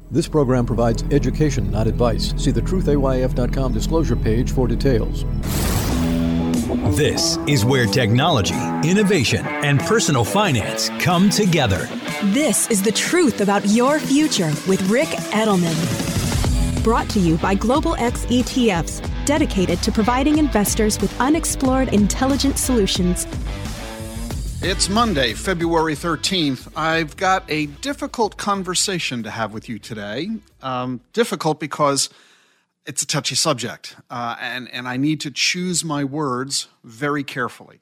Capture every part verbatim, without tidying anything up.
This program provides education, not advice. See the truth A Y F dot com disclosure page for details. This is where technology, innovation, and personal finance come together. This is the truth about your future with Ric Edelman. Brought to you by Global X E T Fs, dedicated to providing investors with unexplored intelligent solutions. It's Monday, February thirteenth. I've got a difficult conversation to have with you today. Um, difficult because it's a touchy subject, uh, and, and I need to choose my words very carefully.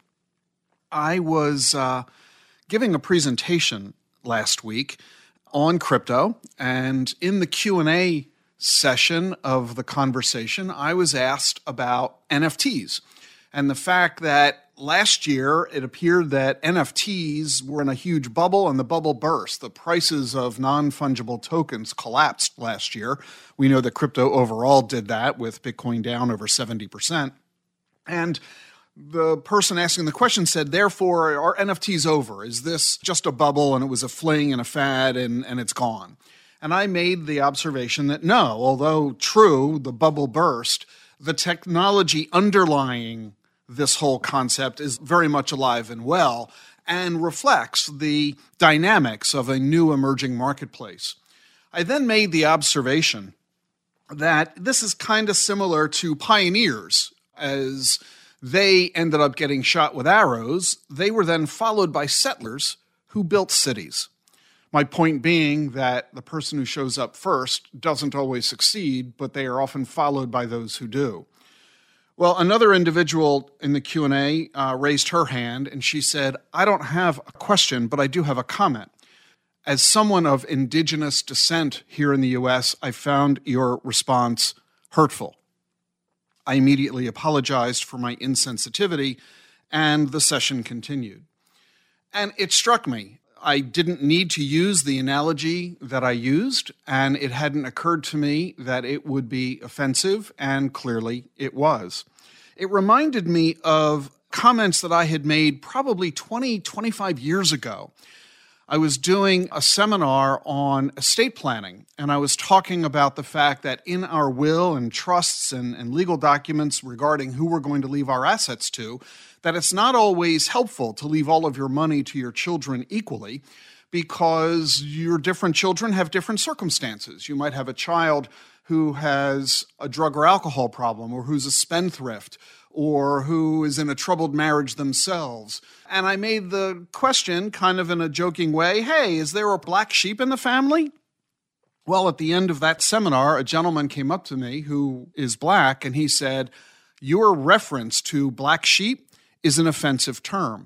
I was uh, giving a presentation last week on crypto, and in the Q and A session of the conversation, I was asked about N F Ts and the fact that last year, it appeared that N F Ts were in a huge bubble, and the bubble burst. The prices of non-fungible tokens collapsed last year. We know that crypto overall did that, with Bitcoin down over seventy percent. And the person asking the question said, therefore, are N F Ts over? Is this just a bubble, and it was a fling and a fad, and, and it's gone? And I made the observation that no, although true, the bubble burst, the technology underlying this whole concept is very much alive and well and reflects the dynamics of a new emerging marketplace. I then made the observation that this is kind of similar to pioneers. As they ended up getting shot with arrows, they were then followed by settlers who built cities. My point being that the person who shows up first doesn't always succeed, but they are often followed by those who do. Well, another individual in the Q and A uh, raised her hand, and she said, I don't have a question, but I do have a comment. As someone of indigenous descent here in the U S, I found your response hurtful. I immediately apologized for my insensitivity, and the session continued. And it struck me. I didn't need to use the analogy that I used, and it hadn't occurred to me that it would be offensive, and clearly it was. It reminded me of comments that I had made probably twenty, twenty-five years ago. I was doing a seminar on estate planning, and I was talking about the fact that in our will and trusts and, and legal documents regarding who we're going to leave our assets to, that it's not always helpful to leave all of your money to your children equally, because your different children have different circumstances. You might have a child who has a drug or alcohol problem, or who's a spendthrift, or who is in a troubled marriage themselves. And I made the question kind of in a joking way, hey, is there a black sheep in the family? Well, at the end of that seminar, a gentleman came up to me who is black, and he said, your reference to black sheep is an offensive term.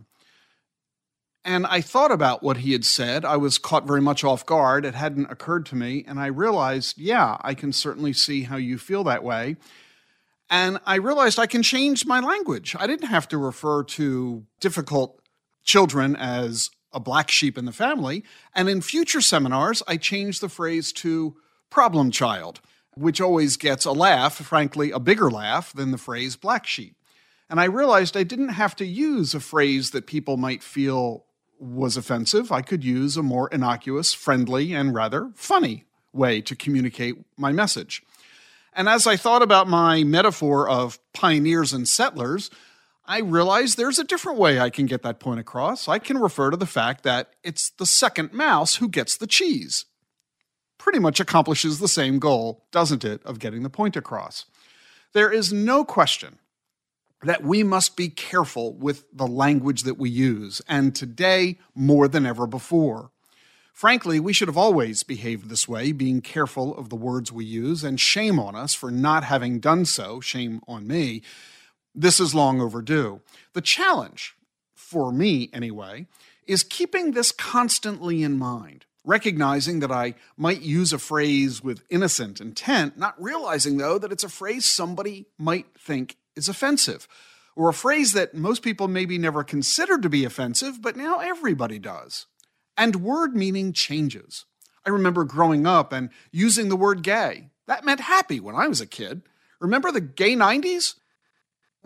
And I thought about what he had said. I was caught very much off guard. It hadn't occurred to me. And I realized, yeah, I can certainly see how you feel that way. And I realized I can change my language. I didn't have to refer to difficult children as a black sheep in the family. And in future seminars, I changed the phrase to problem child, which always gets a laugh, frankly, a bigger laugh than the phrase black sheep. And I realized I didn't have to use a phrase that people might feel was offensive. I could use a more innocuous, friendly, and rather funny way to communicate my message. And as I thought about my metaphor of pioneers and settlers, I realized there's a different way I can get that point across. I can refer to the fact that it's the second mouse who gets the cheese. Pretty much accomplishes the same goal, doesn't it, of getting the point across. There is no question that we must be careful with the language that we use, and today more than ever before. Frankly, we should have always behaved this way, being careful of the words we use, and shame on us for not having done so, shame on me. This is long overdue. The challenge, for me anyway, is keeping this constantly in mind, recognizing that I might use a phrase with innocent intent, not realizing, though, that it's a phrase somebody might think is offensive, or a phrase that most people maybe never considered to be offensive, but now everybody does. And word meaning changes. I remember growing up and using the word gay. That meant happy when I was a kid. Remember the gay nineties?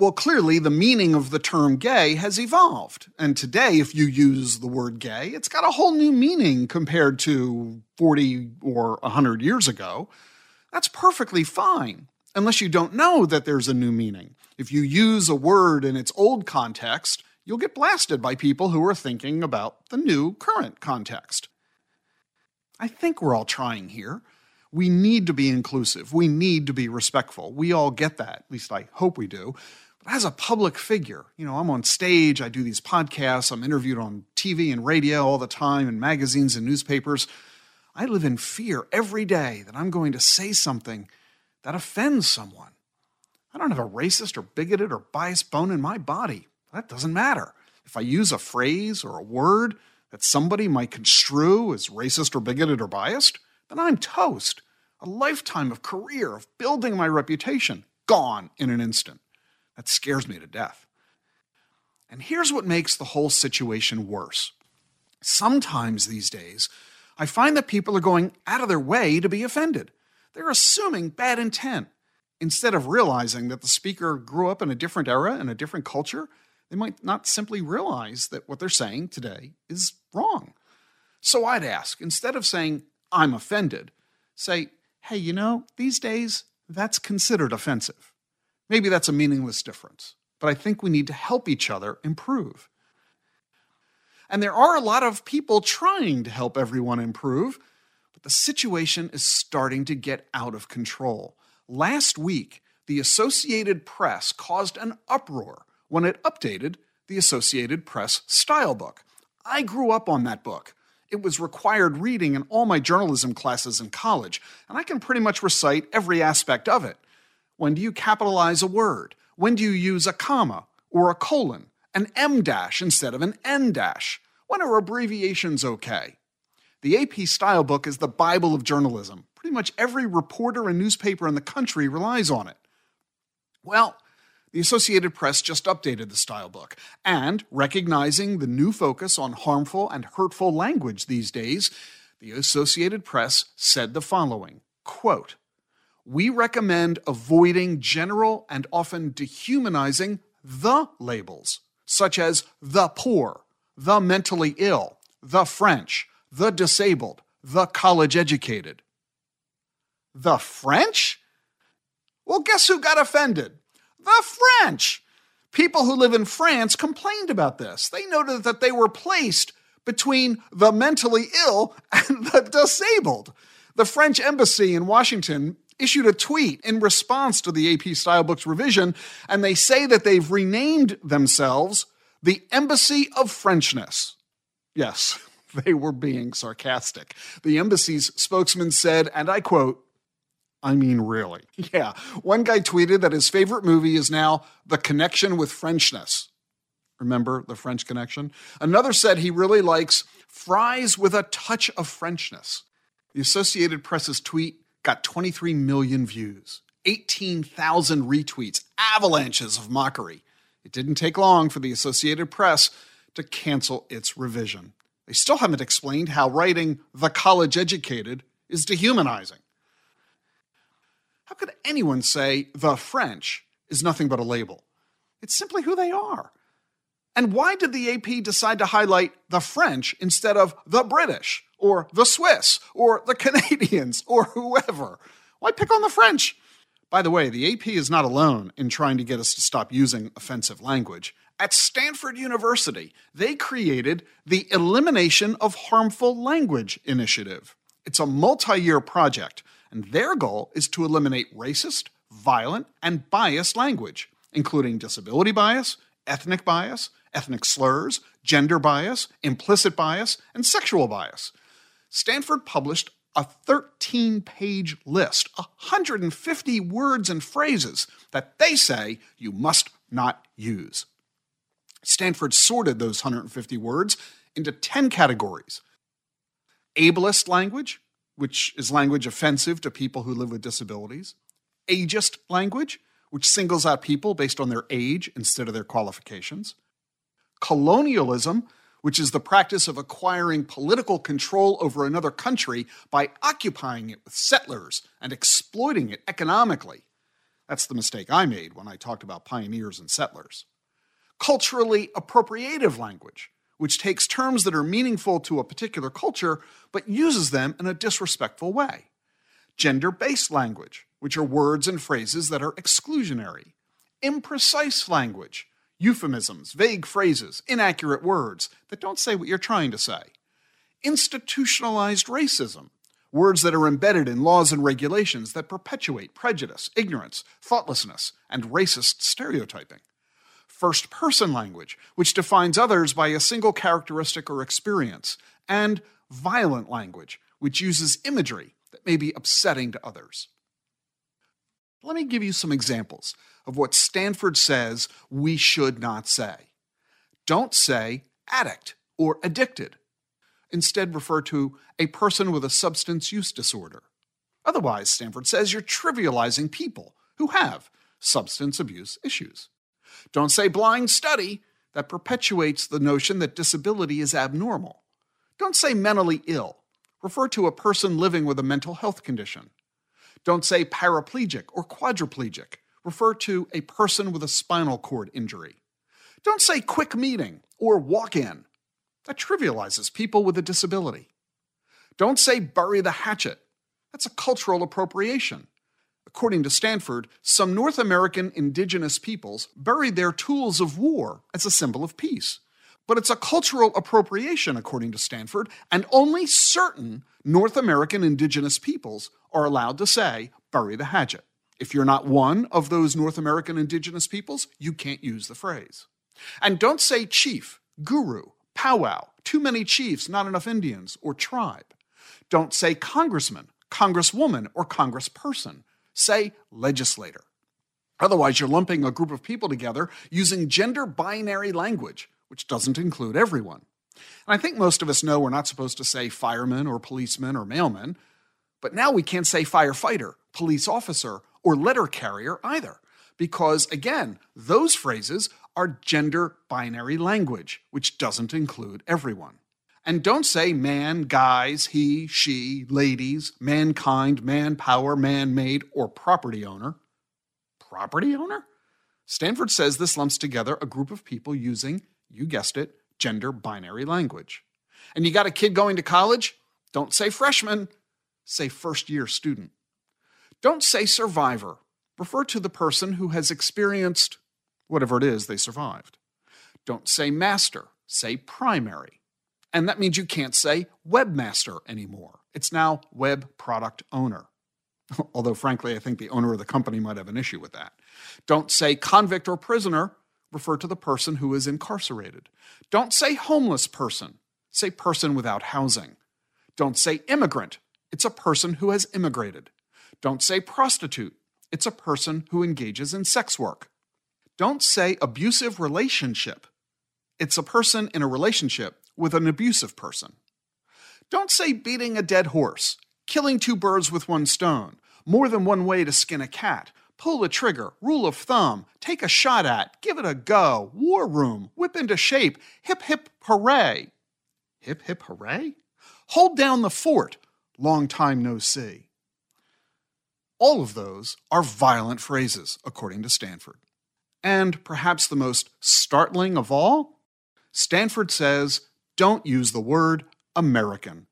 Well, clearly the meaning of the term gay has evolved. And today, if you use the word gay, it's got a whole new meaning compared to forty or one hundred years ago. That's perfectly fine, unless you don't know that there's a new meaning. If you use a word in its old context, you'll get blasted by people who are thinking about the new current context. I think we're all trying here. We need to be inclusive. We need to be respectful. We all get that. At least I hope we do. But as a public figure, you know, I'm on stage, I do these podcasts, I'm interviewed on T V and radio all the time, in magazines and newspapers. I live in fear every day that I'm going to say something that offends someone. I don't have a racist or bigoted or biased bone in my body. That doesn't matter. If I use a phrase or a word that somebody might construe as racist or bigoted or biased, then I'm toast. A lifetime of career, of building my reputation, gone in an instant. That scares me to death. And here's what makes the whole situation worse. Sometimes these days, I find that people are going out of their way to be offended. They're assuming bad intent. Instead of realizing that the speaker grew up in a different era and a different culture, they might not simply realize that what they're saying today is wrong. So I'd ask, instead of saying, I'm offended, say, hey, you know, these days, that's considered offensive. Maybe that's a meaningless difference, but I think we need to help each other improve. And there are a lot of people trying to help everyone improve, but the situation is starting to get out of control. Last week, the Associated Press caused an uproar when it updated the Associated Press style book. I grew up on that book. It was required reading in all my journalism classes in college, and I can pretty much recite every aspect of it. When do you capitalize a word? When do you use a comma or a colon, an em dash instead of an en dash? When are abbreviations okay? The A P Style Book is the Bible of journalism. Pretty much every reporter and newspaper in the country relies on it. Well, the Associated Press just updated the style book, and recognizing the new focus on harmful and hurtful language these days, the Associated Press said the following, quote, "We recommend avoiding general and often dehumanizing the labels, such as the poor, the mentally ill, the French, the disabled, the college-educated." The French? Well, guess who got offended? The French! People who live in France complained about this. They noted that they were placed between the mentally ill and the disabled. The French embassy in Washington issued a tweet in response to the A P Style Book's revision, and they say that they've renamed themselves the Embassy of Frenchness. Yes, they were being sarcastic. The embassy's spokesman said, and I quote, I mean, really. Yeah, one guy tweeted that his favorite movie is now The Connection with Frenchness. Remember The French Connection? Another said he really likes Fries with a Touch of Frenchness. The Associated Press's tweet got twenty-three million views, eighteen thousand retweets, avalanches of mockery. It didn't take long for the Associated Press to cancel its revision. They still haven't explained how writing The College-Educated is dehumanizing. How could anyone say the French is nothing but a label? It's simply who they are. And why did the A P decide to highlight the French instead of the British or the Swiss or the Canadians or whoever? Why pick on the French? By the way, the A P is not alone in trying to get us to stop using offensive language. At Stanford University, they created the Elimination of Harmful Language Initiative. It's a multi-year project, and their goal is to eliminate racist, violent, and biased language, including disability bias, ethnic bias, ethnic slurs, gender bias, implicit bias, and sexual bias. Stanford published a thirteen-page list, one hundred fifty words and phrases that they say you must not use. Stanford sorted those one hundred fifty words into ten categories. Ableist language, which is language offensive to people who live with disabilities. Ageist language, which singles out people based on their age instead of their qualifications. Colonialism, which is the practice of acquiring political control over another country by occupying it with settlers and exploiting it economically. That's the mistake I made when I talked about pioneers and settlers. Culturally appropriative language, which takes terms that are meaningful to a particular culture but uses them in a disrespectful way. Gender-based language, which are words and phrases that are exclusionary. Imprecise language, euphemisms, vague phrases, inaccurate words that don't say what you're trying to say. Institutionalized racism, words that are embedded in laws and regulations that perpetuate prejudice, ignorance, thoughtlessness, and racist stereotyping. First-person language, which defines others by a single characteristic or experience. And violent language, which uses imagery that may be upsetting to others. Let me give you some examples of what Stanford says we should not say. Don't say addict or addicted. Instead, refer to a person with a substance use disorder. Otherwise, Stanford says you're trivializing people who have substance abuse issues. Don't say blind study. That perpetuates the notion that disability is abnormal. Don't say mentally ill. Refer to a person living with a mental health condition. Don't say paraplegic or quadriplegic. Refer to a person with a spinal cord injury. Don't say quick meeting or walk-in. That trivializes people with a disability. Don't say bury the hatchet. That's a cultural appropriation. According to Stanford, some North American indigenous peoples buried their tools of war as a symbol of peace. But it's a cultural appropriation, according to Stanford, and only certain North American indigenous peoples are allowed to say, bury the hatchet. If you're not one of those North American indigenous peoples, you can't use the phrase. And don't say chief, guru, powwow, too many chiefs, not enough Indians, or tribe. Don't say congressman, congresswoman, or congressperson. Say legislator. Otherwise, you're lumping a group of people together using gender binary language, which doesn't include everyone. And I think most of us know we're not supposed to say fireman or policeman or mailman, but now we can't say firefighter, police officer, or letter carrier either, because, again, those phrases are gender binary language, which doesn't include everyone. And don't say man, guys, he, she, ladies, mankind, manpower, man-made, or property owner. Property owner? Stanford says this lumps together a group of people using, you guessed it, gender binary language. And you got a kid going to college? Don't say freshman, say first-year student. Don't say survivor. Refer to the person who has experienced whatever it is they survived. Don't say master, say primary. And that means you can't say webmaster anymore. It's now web product owner. Although, frankly, I think the owner of the company might have an issue with that. Don't say convict or prisoner. Refer to the person who is incarcerated. Don't say homeless person. Say person without housing. Don't say immigrant. It's a person who has immigrated. Don't say prostitute. It's a person who engages in sex work. Don't say abusive relationship. It's a person in a relationship with an abusive person. Don't say beating a dead horse, killing two birds with one stone, more than one way to skin a cat, pull a trigger, rule of thumb, take a shot at, give it a go, war room, whip into shape, hip hip hooray. Hip hip hooray? Hold down the fort, long time no see. All of those are violent phrases, according to Stanford. And perhaps the most startling of all, Stanford says, don't use the word American.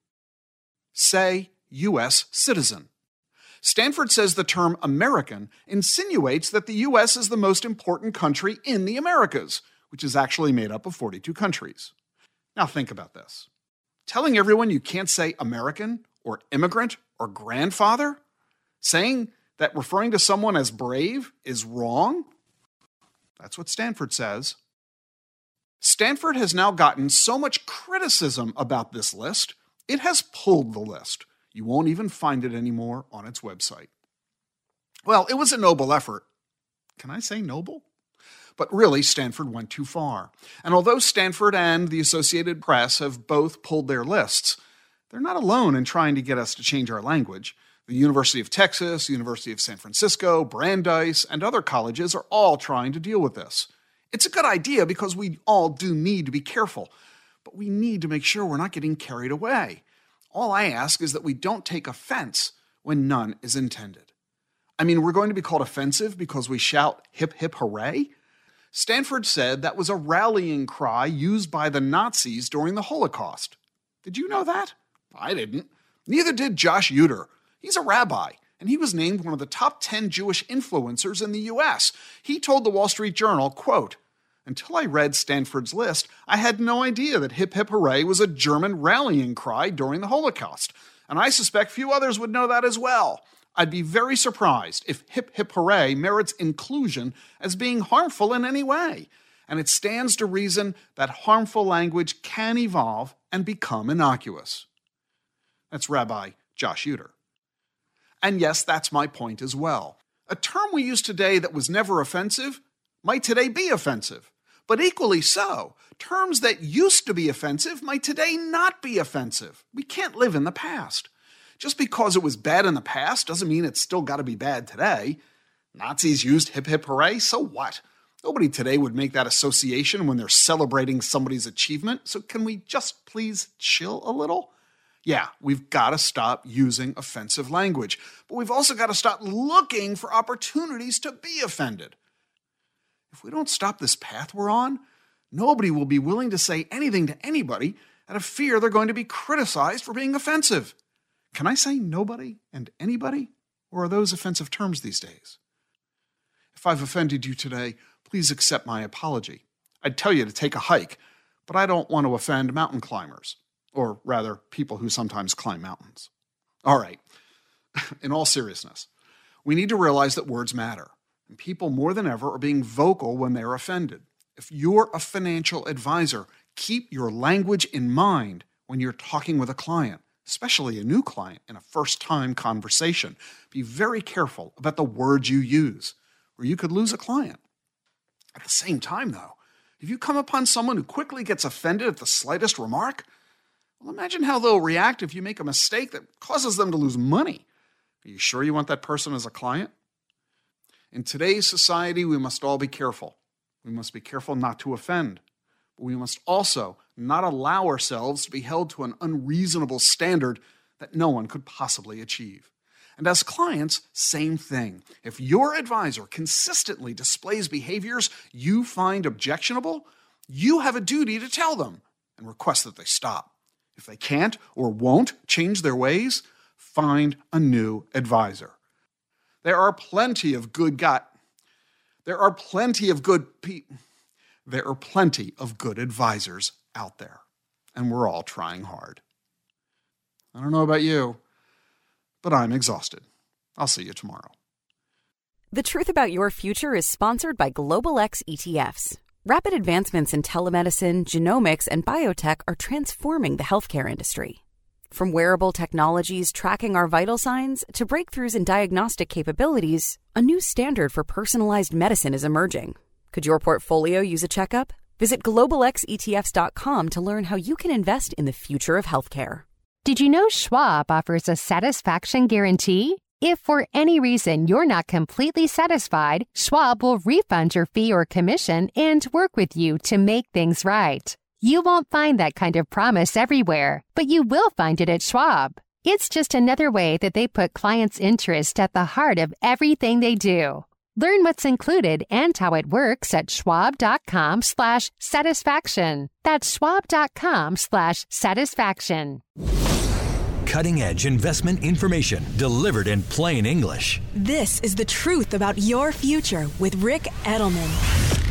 Say U S citizen. Stanford says the term American insinuates that the U S is the most important country in the Americas, which is actually made up of forty-two countries. Now think about this. Telling everyone you can't say American or immigrant or grandfather? Saying that referring to someone as brave is wrong? That's what Stanford says. Stanford has now gotten so much criticism about this list, it has pulled the list. You won't even find it anymore on its website. Well, it was a noble effort. Can I say noble? But really, Stanford went too far. And although Stanford and the Associated Press have both pulled their lists, they're not alone in trying to get us to change our language. The University of Texas, University of San Francisco, Brandeis, and other colleges are all trying to deal with this. It's a good idea because we all do need to be careful, but we need to make sure we're not getting carried away. All I ask is that we don't take offense when none is intended. I mean, we're going to be called offensive because we shout hip, hip, hooray? Stanford said that was a rallying cry used by the Nazis during the Holocaust. Did you know that? I didn't. Neither did Josh Uter. He's a rabbi, and he was named one of the top ten Jewish influencers in the U S. He told the Wall Street Journal, quote, "Until I read Stanford's list, I had no idea that hip hip hooray was a German rallying cry during the Holocaust, and I suspect few others would know that as well. I'd be very surprised if hip hip hooray merits inclusion as being harmful in any way, and it stands to reason that harmful language can evolve and become innocuous." That's Rabbi Josh Uter. And yes, that's my point as well. A term we use today that was never offensive might today be offensive. But equally so, terms that used to be offensive might today not be offensive. We can't live in the past. Just because it was bad in the past doesn't mean it's still got to be bad today. Nazis used hip hip hooray, so what? Nobody today would make that association when they're celebrating somebody's achievement, so can we just please chill a little? Yeah, we've got to stop using offensive language, but we've also got to stop looking for opportunities to be offended. If we don't stop this path we're on, nobody will be willing to say anything to anybody out of fear they're going to be criticized for being offensive. Can I say nobody and anybody, or are those offensive terms these days? If I've offended you today, please accept my apology. I'd tell you to take a hike, but I don't want to offend mountain climbers. Or rather, people who sometimes climb mountains. All right, in all seriousness, we need to realize that words matter, and people more than ever are being vocal when they're offended. If you're a financial advisor, keep your language in mind when you're talking with a client, especially a new client in a first-time conversation. Be very careful about the words you use, or you could lose a client. At the same time, though, if you come upon someone who quickly gets offended at the slightest remark, well, imagine how they'll react if you make a mistake that causes them to lose money. Are you sure you want that person as a client? In today's society, we must all be careful. We must be careful not to offend. But we must also not allow ourselves to be held to an unreasonable standard that no one could possibly achieve. And as clients, same thing. If your advisor consistently displays behaviors you find objectionable, you have a duty to tell them and request that they stop. If they can't or won't change their ways, find a new advisor. There are plenty of good guy. There are plenty of good pe- There are plenty of good advisors out there, and we're all trying hard. I don't know about you, but I'm exhausted. I'll see you tomorrow. The Truth About Your Future is sponsored by Global X E T Fs. Rapid advancements in telemedicine, genomics, and biotech are transforming the healthcare industry. From wearable technologies tracking our vital signs to breakthroughs in diagnostic capabilities, a new standard for personalized medicine is emerging. Could your portfolio use a checkup? Visit global x e t f s dot com to learn how you can invest in the future of healthcare. Did you know Schwab offers a satisfaction guarantee? If for any reason you're not completely satisfied, Schwab will refund your fee or commission and work with you to make things right. You won't find that kind of promise everywhere, but you will find it at Schwab. It's just another way that they put clients' interest at the heart of everything they do. Learn what's included and how it works at schwab.com slash satisfaction. That's schwab.com slash satisfaction. Cutting-edge investment information delivered in plain English. This is The Truth About Your Future with Ric Edelman.